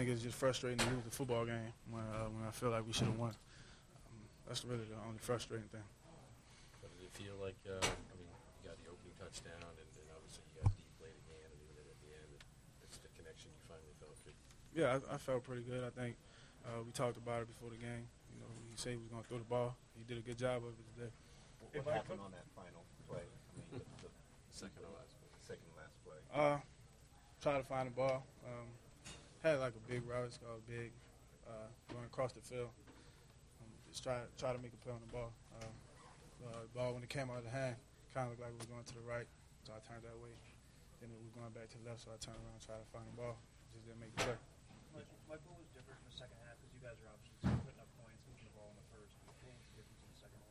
it's just frustrating to lose the football game when I feel like we should have won. That's really the only frustrating thing. But did it feel like, you got the opening touchdown, and obviously you got deep late again, and even at the end, it's the connection you finally felt good? Yeah, I felt pretty good. I think we talked about it before the game. He said he was going to throw the ball. He did a good job of it today. What happened on that final play? The Second to last play. Second to last play. Try to find the ball. Had like a big route. It's called big. Going across the field. Just try to make a play on the ball. The ball, when it came out of the hand, kind of looked like it was going to the right, so I turned that way. Then it was going back to the left, so I turned around and tried to find the ball. Just didn't make the play. Mike, what was different in the second half? Because you guys are obviously still putting up points, moving the ball in the first. What was the difference in the second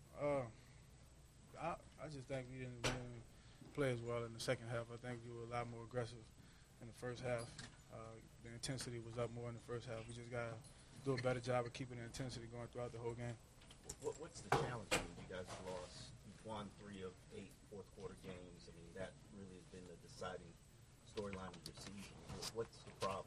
half? I just think we didn't play as well in the second half. I think we were a lot more aggressive in the first half. The intensity was up more in the first half. We just got to do a better job of keeping the intensity going throughout the whole game. What's the challenge? I mean, you guys have lost. You've won 3 of 8 fourth-quarter games. I mean, that really has been the deciding storyline of your season. What's the problem?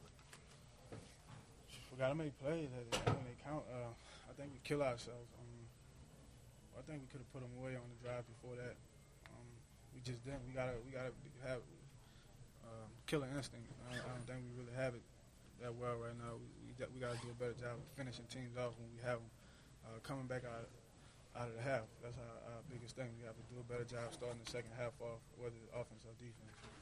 We got to make plays when they count. I think we kill ourselves. I think we could have put them away on the drive before that. We just didn't. We gotta have killer instinct. I don't think we really have it that well right now. We got to do a better job of finishing teams off when we have them coming back out of the half. That's our biggest thing. We have to do a better job starting the second half off, whether it's offense or defense.